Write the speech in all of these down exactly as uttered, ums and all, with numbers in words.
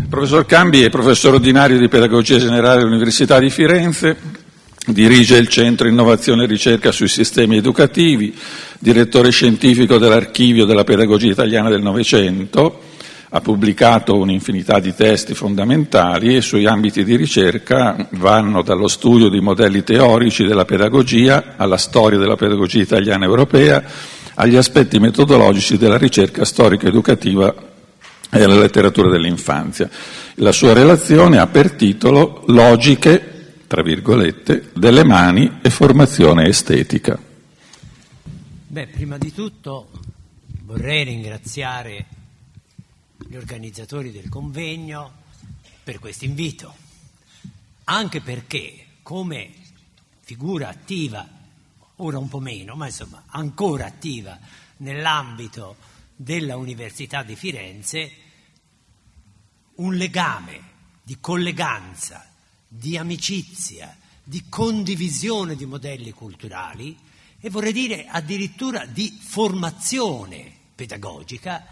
Il professor Cambi è professore ordinario di Pedagogia Generale all'Università di Firenze, dirige il Centro Innovazione e Ricerca sui Sistemi Educativi, direttore scientifico dell'Archivio della Pedagogia Italiana del Novecento, ha pubblicato un'infinità di testi fondamentali e i suoi ambiti di ricerca vanno dallo studio di modelli teorici della pedagogia alla storia della pedagogia italiana e europea, agli aspetti metodologici della ricerca storico-educativa e alla letteratura dell'infanzia. La sua relazione ha per titolo Logiche, tra virgolette, delle mani e formazione estetica. Beh, prima di tutto vorrei ringraziare gli organizzatori del convegno per questo invito, anche perché come figura attiva, ora un po' meno, ma insomma ancora attiva nell'ambito della Università di Firenze, un legame di colleganza, di amicizia, di condivisione di modelli culturali e vorrei dire addirittura di formazione pedagogica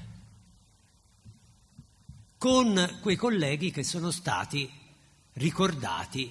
con quei colleghi che sono stati ricordati,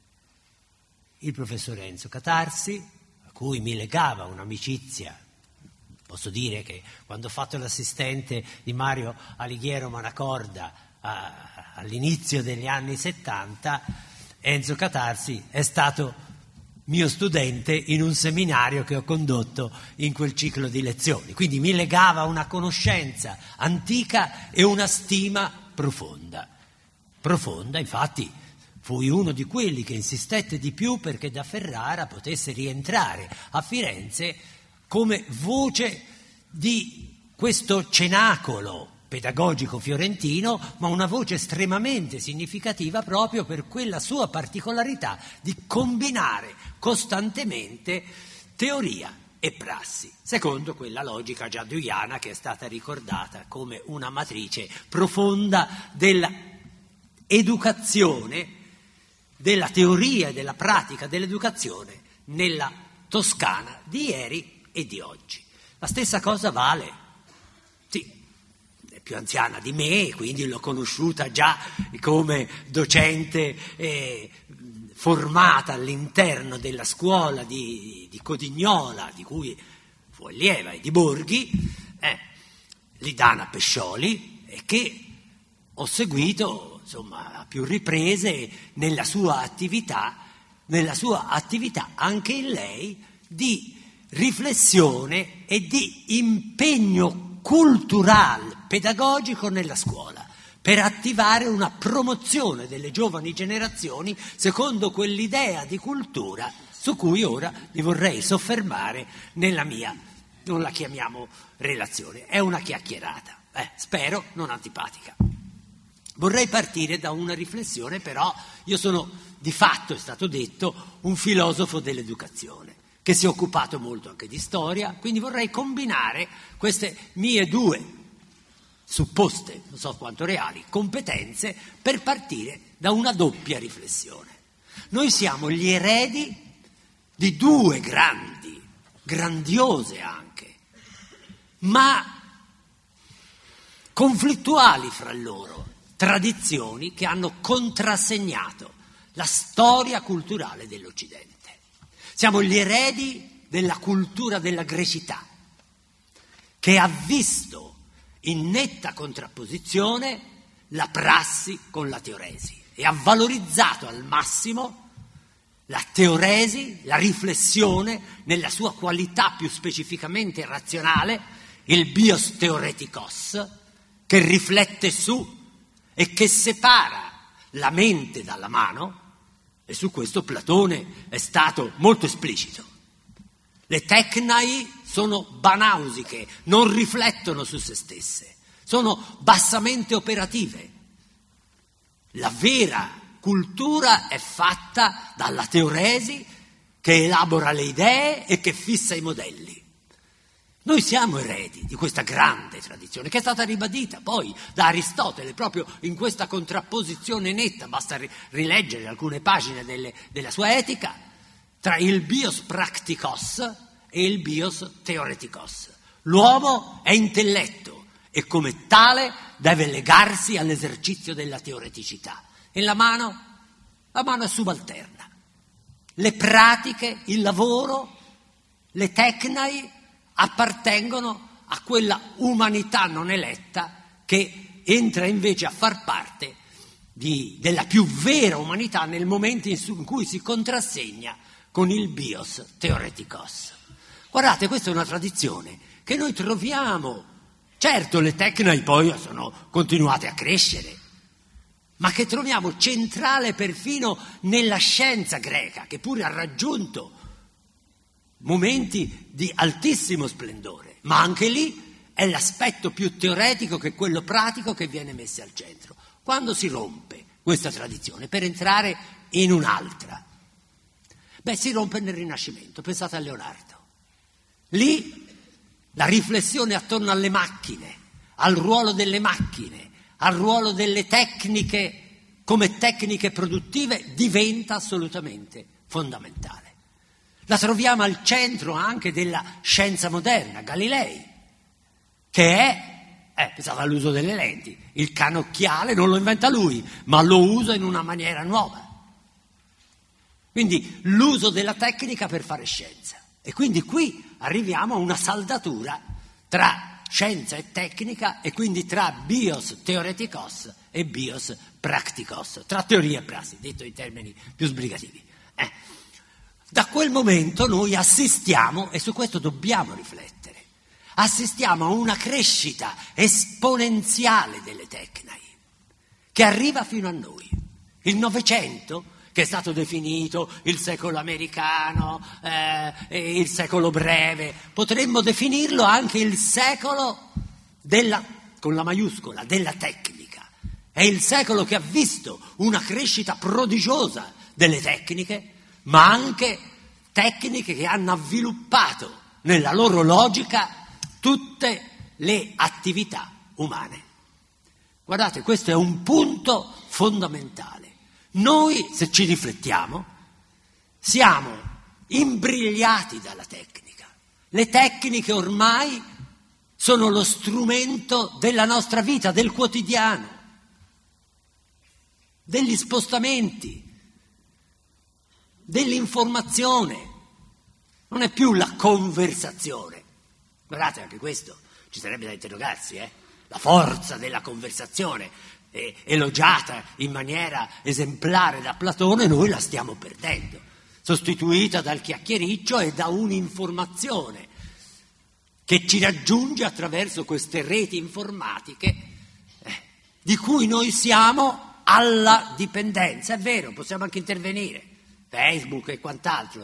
il professor Enzo Catarsi, a cui mi legava un'amicizia. Posso dire che quando ho fatto l'assistente di Mario Alighiero Manacorda a, all'inizio degli anni settanta, Enzo Catarsi è stato mio studente in un seminario che ho condotto in quel ciclo di lezioni. Quindi mi legava una conoscenza antica e una stima profonda. Profonda, infatti, fui uno di quelli che insistette di più perché da Ferrara potesse rientrare a Firenze come voce di questo cenacolo pedagogico fiorentino, ma una voce estremamente significativa proprio per quella sua particolarità di combinare costantemente teoria e prassi, secondo quella logica giaduiana che è stata ricordata come una matrice profonda della educazione, della teoria e della pratica dell'educazione nella Toscana di ieri e di oggi. La stessa cosa vale, sì, è più anziana di me, quindi l'ho conosciuta già come docente eh, formata all'interno della scuola di, di Codignola, di cui fu allieva, e di Borghi, eh, Lidana Pescioli, e che ho seguito insomma a più riprese nella sua attività, nella sua attività anche in lei di riflessione e di impegno culturale, pedagogico nella scuola, per attivare una promozione delle giovani generazioni secondo quell'idea di cultura su cui ora mi vorrei soffermare nella mia, non la chiamiamo relazione, è una chiacchierata, eh, spero non antipatica. Vorrei partire da una riflessione, però io sono di fatto, è stato detto, un filosofo dell'educazione, che si è occupato molto anche di storia, quindi vorrei combinare queste mie due supposte, non so quanto reali, competenze per partire da una doppia riflessione. Noi siamo gli eredi di due grandi, grandiose anche, ma conflittuali fra loro, tradizioni che hanno contrassegnato la storia culturale dell'Occidente. Siamo gli eredi della cultura della grecità, che ha visto in netta contrapposizione la prassi con la teoresi e ha valorizzato al massimo la teoresi, la riflessione nella sua qualità più specificamente razionale, il bios theoretikos, che riflette su e che separa la mente dalla mano, e su questo Platone è stato molto esplicito. Le tecnai sono banausiche, non riflettono su se stesse, sono bassamente operative. La vera cultura è fatta dalla teoresi che elabora le idee e che fissa i modelli. Noi siamo eredi di questa grande tradizione che è stata ribadita poi da Aristotele proprio in questa contrapposizione netta, basta rileggere alcune pagine delle, della sua Etica, tra il bios practicos e il bios theoretikos. L'uomo è intelletto e come tale deve legarsi all'esercizio della teoreticità. E la mano? La mano è subalterna. Le pratiche, il lavoro, le tecnai appartengono a quella umanità non eletta che entra invece a far parte di, della più vera umanità nel momento in, su, in cui si contrassegna con il bios theoretikos. Guardate, questa è una tradizione che noi troviamo, certo le tecnai poi sono continuate a crescere, ma che troviamo centrale perfino nella scienza greca, che pure ha raggiunto momenti di altissimo splendore, ma anche lì è l'aspetto più teoretico che quello pratico che viene messo al centro. Quando si rompe questa tradizione per entrare in un'altra? Beh, si rompe nel Rinascimento, pensate a Leonardo. Lì la riflessione attorno alle macchine, al ruolo delle macchine, al ruolo delle tecniche come tecniche produttive diventa assolutamente fondamentale. La troviamo al centro anche della scienza moderna, Galilei, che è, eh, pensate all'uso delle lenti, il canocchiale non lo inventa lui, ma lo usa in una maniera nuova. Quindi l'uso della tecnica per fare scienza. E quindi qui arriviamo a una saldatura tra scienza e tecnica e quindi tra bios theoretikos e bios practicos, tra teoria e prassi, detto in termini più sbrigativi. Eh. Da quel momento noi assistiamo, e su questo dobbiamo riflettere, assistiamo a una crescita esponenziale delle tecnai che arriva fino a noi. Il Novecento, che è stato definito il secolo americano, eh, il secolo breve, potremmo definirlo anche il secolo della, con la maiuscola, della tecnica. È il secolo che ha visto una crescita prodigiosa delle tecniche, ma anche tecniche che hanno avviluppato nella loro logica tutte le attività umane. Guardate, questo è un punto fondamentale. Noi, se ci riflettiamo, siamo imbrigliati dalla tecnica. Le tecniche ormai sono lo strumento della nostra vita, del quotidiano, degli spostamenti, dell'informazione. Non è più la conversazione. Guardate, anche questo ci sarebbe da interrogarsi, eh? La forza della conversazione, eh, elogiata in maniera esemplare da Platone, noi la stiamo perdendo, sostituita dal chiacchiericcio e da un'informazione che ci raggiunge attraverso queste reti informatiche eh, di cui noi siamo alla dipendenza. È vero, possiamo anche intervenire, Facebook e quant'altro,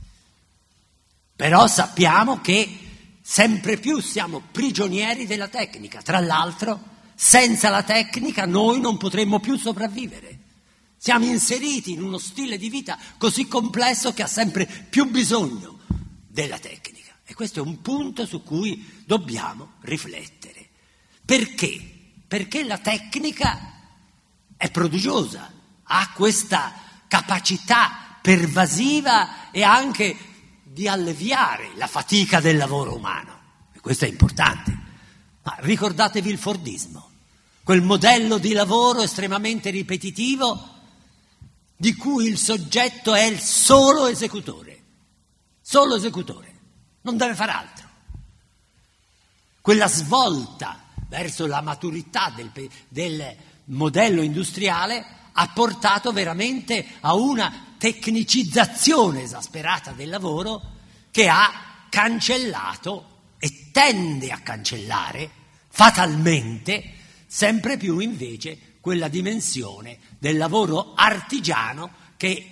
però sappiamo che sempre più siamo prigionieri della tecnica. Tra l'altro, senza la tecnica noi non potremmo più sopravvivere. Siamo inseriti in uno stile di vita così complesso che ha sempre più bisogno della tecnica. E questo è un punto su cui dobbiamo riflettere. Perché? Perché la tecnica è prodigiosa, ha questa capacità pervasiva e anche di alleviare la fatica del lavoro umano. E questo è importante. Ma ricordatevi il Fordismo, quel modello di lavoro estremamente ripetitivo di cui il soggetto è il solo esecutore, solo esecutore, non deve fare altro. Quella svolta verso la maturità del, del modello industriale ha portato veramente a una tecnicizzazione esasperata del lavoro che ha cancellato e tende a cancellare fatalmente sempre più invece quella dimensione del lavoro artigiano che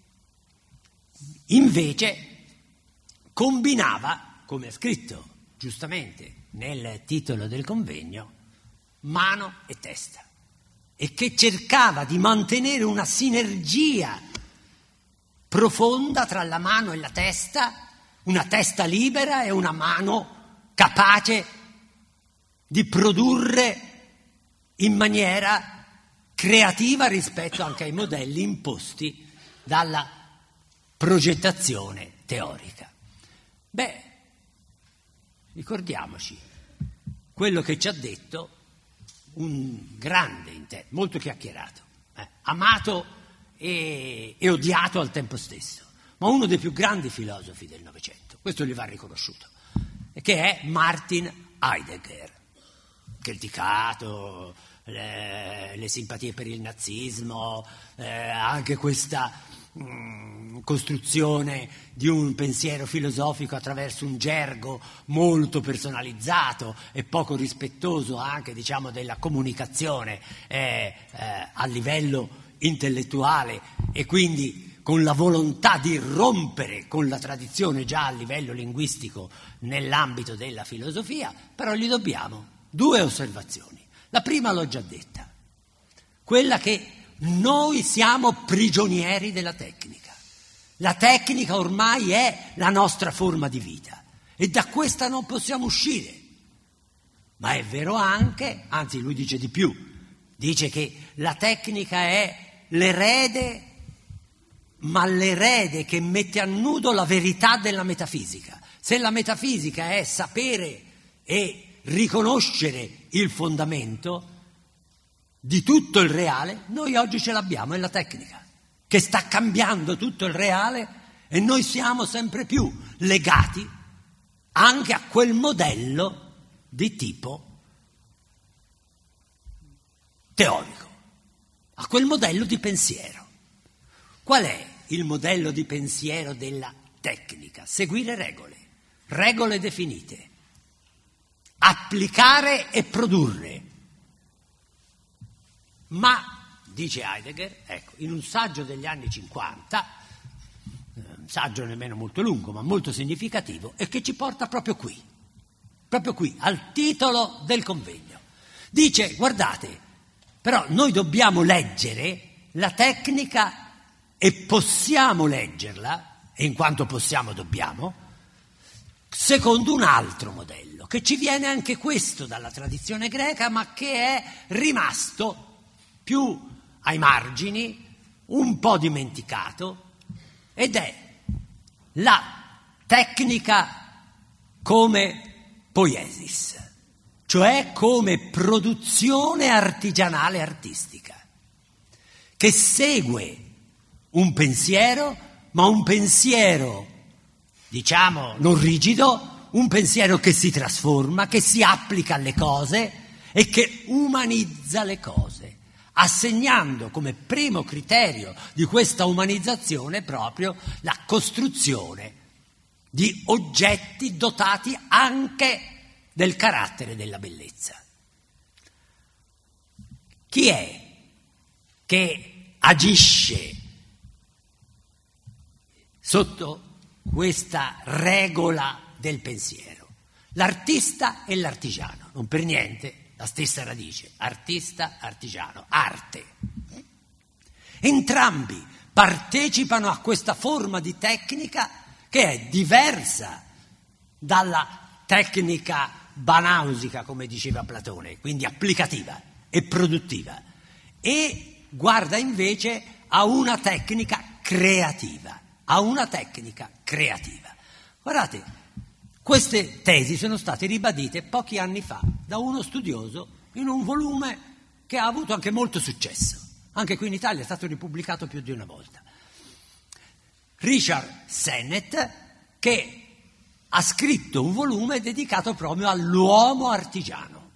invece combinava, come è scritto giustamente nel titolo del convegno, mano e testa, e che cercava di mantenere una sinergia profonda tra la mano e la testa, una testa libera e una mano capace di produrre in maniera creativa rispetto anche ai modelli imposti dalla progettazione teorica. Beh, ricordiamoci, quello che ci ha detto un grande interprete, molto chiacchierato, eh, amato e, e odiato al tempo stesso, ma uno dei più grandi filosofi del Novecento, questo gli va riconosciuto, che è Martin Heidegger, criticato, le, le simpatie per il nazismo, eh, anche questa mh, costruzione di un pensiero filosofico attraverso un gergo molto personalizzato e poco rispettoso anche, diciamo, della comunicazione eh, eh, a livello intellettuale, e quindi con la volontà di rompere con la tradizione già a livello linguistico nell'ambito della filosofia. Però gli dobbiamo due osservazioni. La prima l'ho già detta, quella che noi siamo prigionieri della tecnica. La tecnica ormai è la nostra forma di vita e da questa non possiamo uscire. Ma è vero anche, anzi lui dice di più, dice che la tecnica è l'erede, ma l'erede che mette a nudo la verità della metafisica. Se la metafisica è sapere e riconoscere il fondamento di tutto il reale, noi oggi ce l'abbiamo, è la tecnica che sta cambiando tutto il reale e noi siamo sempre più legati anche a quel modello di tipo teorico, a quel modello di pensiero. Qual è il modello di pensiero della tecnica? Seguire regole, regole definite, applicare e produrre. Ma, dice Heidegger, ecco, in un saggio degli anni cinquanta, un saggio nemmeno molto lungo ma molto significativo, e che ci porta proprio qui, proprio qui, al titolo del convegno. Dice, guardate, però noi dobbiamo leggere la tecnica e possiamo leggerla, e in quanto possiamo dobbiamo, secondo un altro modello, che ci viene anche questo dalla tradizione greca, ma che è rimasto più ai margini, un po' dimenticato, ed è la tecnica come poiesis, cioè come produzione artigianale artistica, che segue un pensiero, ma un pensiero, diciamo, non rigido, un pensiero che si trasforma, che si applica alle cose e che umanizza le cose, assegnando come primo criterio di questa umanizzazione proprio la costruzione di oggetti dotati anche del carattere della bellezza. Chi è che agisce sotto questa regola del pensiero? L'artista e l'artigiano, non per niente la stessa radice, artista, artigiano, arte. Entrambi partecipano a questa forma di tecnica che è diversa dalla tecnica banausica, come diceva Platone, quindi applicativa e produttiva, e guarda invece a una tecnica creativa, a una tecnica creativa. Guardate, queste tesi sono state ribadite pochi anni fa da uno studioso in un volume che ha avuto anche molto successo. Anche qui in Italia è stato ripubblicato più di una volta. Richard Sennett, che ha scritto un volume dedicato proprio all'uomo artigiano.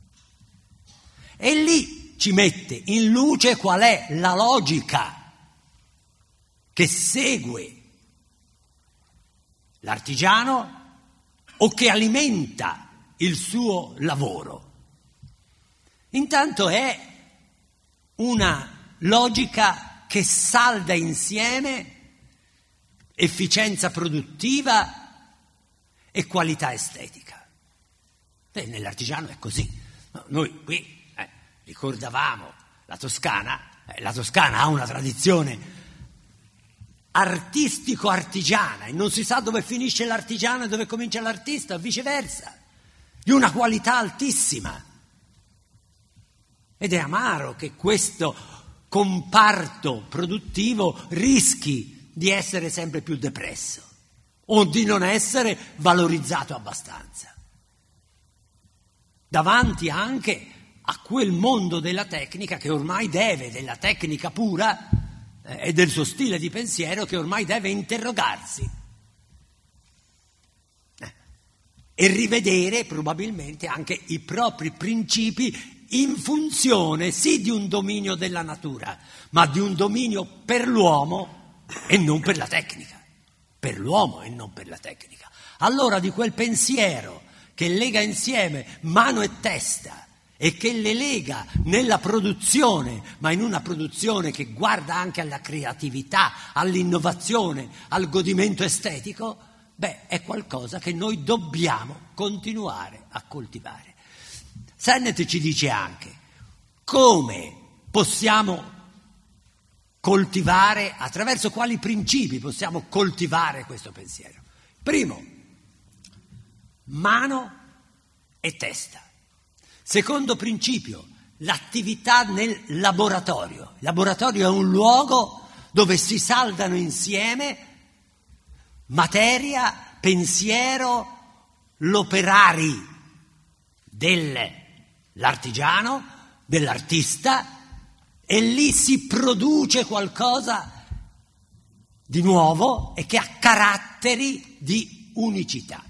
E lì ci mette in luce qual è la logica che segue l'artigiano o che alimenta il suo lavoro. Intanto è una logica che salda insieme efficienza produttiva e qualità estetica. E nell'artigiano è così. Noi qui eh, ricordavamo la Toscana, eh, la Toscana ha una tradizione artistico-artigiana e non si sa dove finisce l'artigiano e dove comincia l'artista, o viceversa, di una qualità altissima. Ed è amaro che questo comparto produttivo rischi di essere sempre più depresso o di non essere valorizzato abbastanza. davanti anche a quel mondo della tecnica che ormai deve, della tecnica pura eh, e del suo stile di pensiero che ormai deve interrogarsi eh, e rivedere probabilmente anche i propri principi in funzione sì di un dominio della natura, ma di un dominio per l'uomo e non per la tecnica, per l'uomo e non per la tecnica. Allora di quel pensiero che lega insieme mano e testa e che le lega nella produzione, ma in una produzione che guarda anche alla creatività, all'innovazione, al godimento estetico, beh, è qualcosa che noi dobbiamo continuare a coltivare. Sennett ci dice anche come possiamo coltivare, attraverso quali principi possiamo coltivare questo pensiero. Primo, mano e testa. Secondo principio, l'attività nel laboratorio. Il laboratorio è un luogo dove si saldano insieme materia, pensiero, l'operari dell'artigiano, dell'artista, e lì si produce qualcosa di nuovo e che ha caratteri di unicità.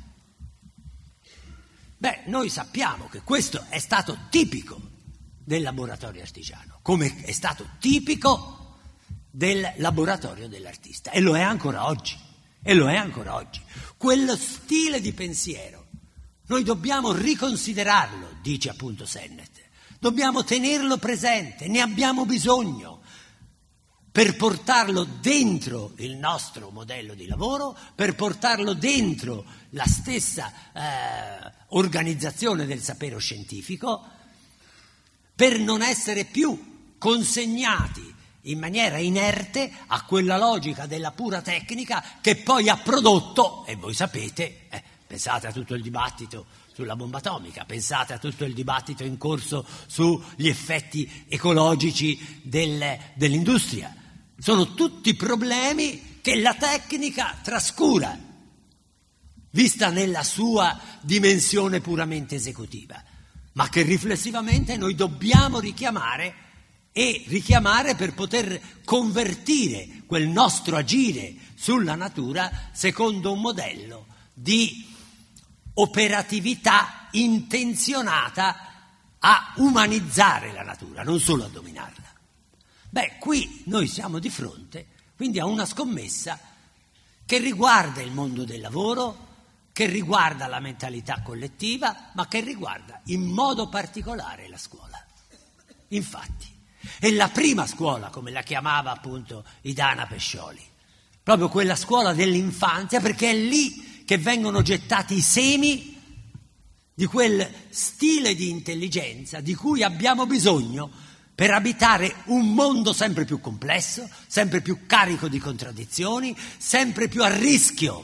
Beh, noi sappiamo che questo è stato tipico del laboratorio artigiano, come è stato tipico del laboratorio dell'artista, e lo è ancora oggi, e lo è ancora oggi. Quello stile di pensiero, noi dobbiamo riconsiderarlo, dice appunto Sennett, dobbiamo tenerlo presente, ne abbiamo bisogno per portarlo dentro il nostro modello di lavoro, per portarlo dentro la stessa eh, organizzazione del sapere scientifico, per non essere più consegnati in maniera inerte a quella logica della pura tecnica che poi ha prodotto, e voi sapete, eh, pensate a tutto il dibattito sulla bomba atomica, pensate a tutto il dibattito in corso sugli effetti ecologici del, dell'industria. Sono tutti problemi che la tecnica trascura, vista nella sua dimensione puramente esecutiva, ma che riflessivamente noi dobbiamo richiamare e richiamare per poter convertire quel nostro agire sulla natura secondo un modello di operatività intenzionata a umanizzare la natura, non solo a dominarla. Beh, qui noi siamo di fronte quindi a una scommessa che riguarda il mondo del lavoro, che riguarda la mentalità collettiva, ma che riguarda in modo particolare la scuola. Infatti, è la prima scuola, come la chiamava appunto Idana Pescioli, proprio quella scuola dell'infanzia, perché è lì che vengono gettati i semi di quel stile di intelligenza di cui abbiamo bisogno per abitare un mondo sempre più complesso, sempre più carico di contraddizioni, sempre più a rischio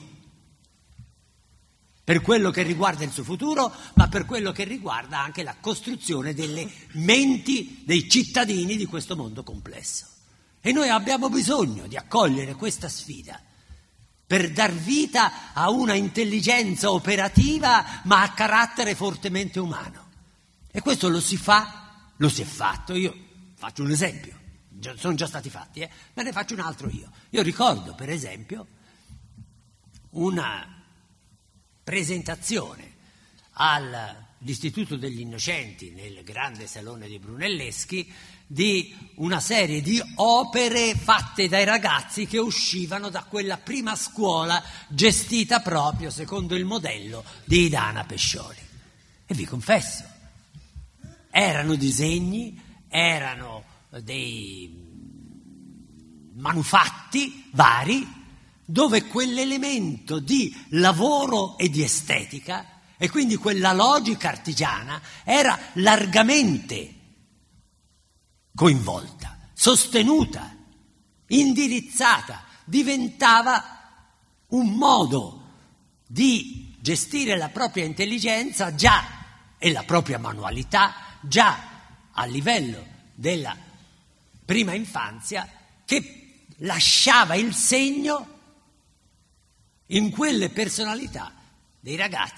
per quello che riguarda il suo futuro, ma per quello che riguarda anche la costruzione delle menti dei cittadini di questo mondo complesso. E noi abbiamo bisogno di accogliere questa sfida per dar vita a una intelligenza operativa, ma a carattere fortemente umano. E questo lo si fa, lo si è fatto. Io faccio un esempio, sono già stati fatti, eh? Ma ne faccio un altro io. Io ricordo, per esempio, una presentazione all'Istituto degli Innocenti, nel grande salone di Brunelleschi, di una serie di opere fatte dai ragazzi che uscivano da quella prima scuola gestita proprio secondo il modello di Idana Pescioli. E vi confesso, erano disegni, erano dei manufatti vari dove quell'elemento di lavoro e di estetica e quindi quella logica artigiana era largamente coinvolta, sostenuta, indirizzata, diventava un modo di gestire la propria intelligenza già e la propria manualità già a livello della prima infanzia, che lasciava il segno in quelle personalità dei ragazzi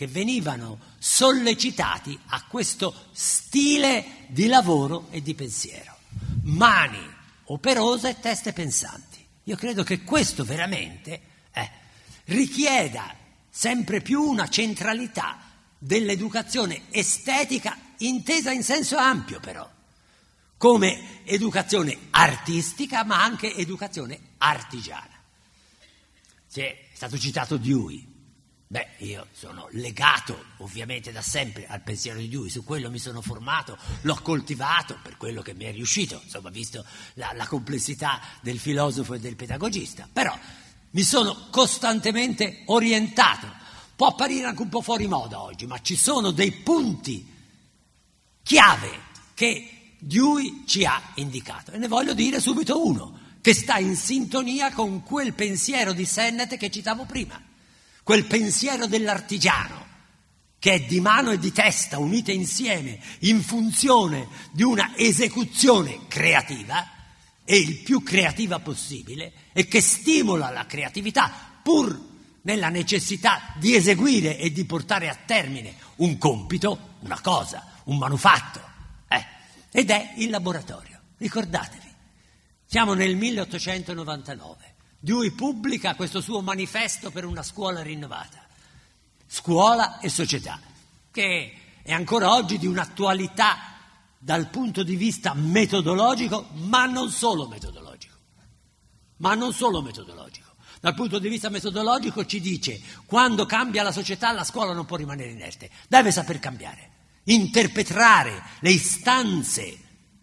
che venivano sollecitati a questo stile di lavoro e di pensiero. Mani operose e teste pensanti. Io credo che questo veramente eh, richieda sempre più una centralità dell'educazione estetica intesa in senso ampio, però, come educazione artistica ma anche educazione artigiana. È stato citato Dewey. Beh, io sono legato ovviamente da sempre al pensiero di Dewey, su quello mi sono formato, l'ho coltivato per quello che mi è riuscito, insomma, visto la, la complessità del filosofo e del pedagogista, però mi sono costantemente orientato. Può apparire anche un po' fuori moda oggi, ma ci sono dei punti chiave che Dewey ci ha indicato, e ne voglio dire subito uno, che sta in sintonia con quel pensiero di Sennett che citavo prima. Quel pensiero dell'artigiano, che è di mano e di testa unite insieme in funzione di una esecuzione creativa, e il più creativa possibile, e che stimola la creatività pur nella necessità di eseguire e di portare a termine un compito, una cosa, un manufatto, eh, ed è il laboratorio. Ricordatevi, siamo nel milleottocentonovantanove. Dewey pubblica questo suo manifesto per una scuola rinnovata, scuola e società, che è ancora oggi di un'attualità dal punto di vista metodologico, ma non solo metodologico, ma non solo metodologico. Dal punto di vista metodologico ci dice: quando cambia la società la scuola non può rimanere inerte, deve saper cambiare, interpretare le istanze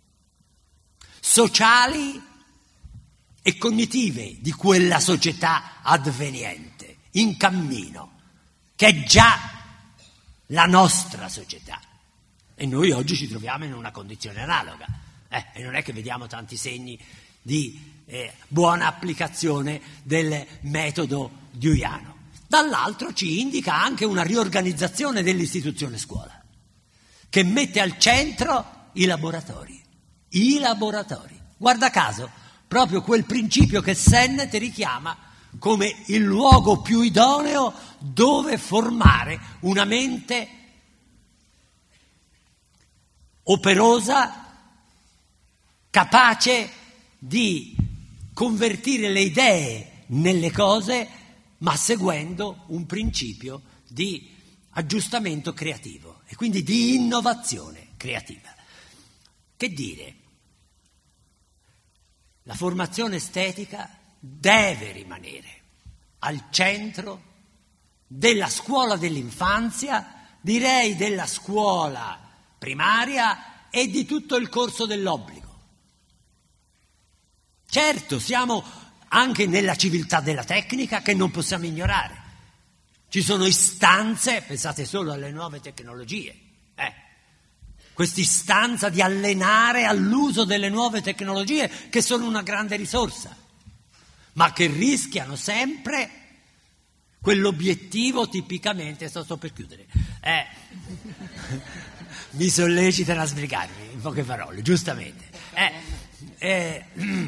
sociali e cognitive di quella società avveniente, in cammino, che è già la nostra società. E noi oggi ci troviamo in una condizione analoga, eh, e non è che vediamo tanti segni di eh, buona applicazione del metodo deweyano. Dall'altro ci indica anche una riorganizzazione dell'istituzione scuola, che mette al centro i laboratori. I laboratori. Guarda caso, proprio quel principio che Sennett richiama come il luogo più idoneo dove formare una mente operosa, capace di convertire le idee nelle cose, ma seguendo un principio di aggiustamento creativo e quindi di innovazione creativa. Che dire? La formazione estetica deve rimanere al centro della scuola dell'infanzia, direi della scuola primaria e di tutto il corso dell'obbligo. Certo, siamo anche nella civiltà della tecnica che non possiamo ignorare. Ci sono istanze, pensate solo alle nuove tecnologie, eh? Quest'istanza di allenare all'uso delle nuove tecnologie che sono una grande risorsa, ma che rischiano sempre quell'obiettivo tipicamente, sto, sto per chiudere, eh, mi sollecitano a sbrigarmi in poche parole, giustamente. Eh, eh,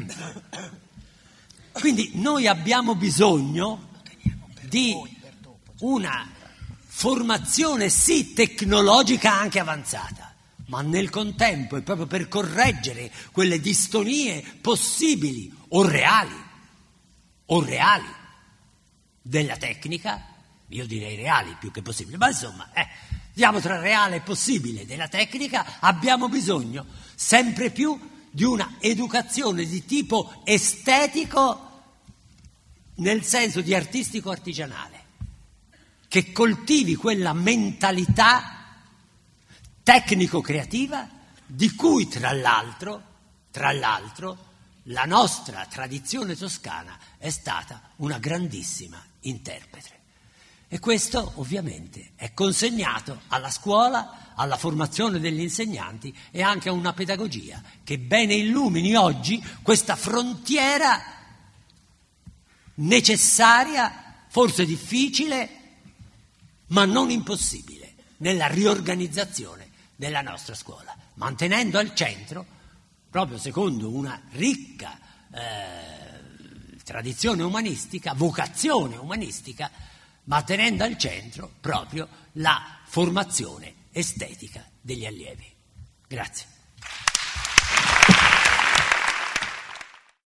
quindi noi abbiamo bisogno di una formazione sì tecnologica anche avanzata, ma nel contempo è proprio per correggere quelle distonie possibili o reali, o reali della tecnica, io direi reali più che possibili, ma insomma, eh, diciamo tra reale e possibile della tecnica, abbiamo bisogno sempre più di una educazione di tipo estetico nel senso di artistico-artigianale, che coltivi quella mentalità tecnico-creativa di cui tra l'altro, tra l'altro la nostra tradizione toscana è stata una grandissima interprete. E questo ovviamente è consegnato alla scuola, alla formazione degli insegnanti e anche a una pedagogia che bene illumini oggi questa frontiera necessaria, forse difficile, ma non impossibile, nella riorganizzazione della nostra scuola, mantenendo al centro, proprio secondo una ricca eh, tradizione umanistica, vocazione umanistica, ma tenendo al centro proprio la formazione estetica degli allievi. Grazie.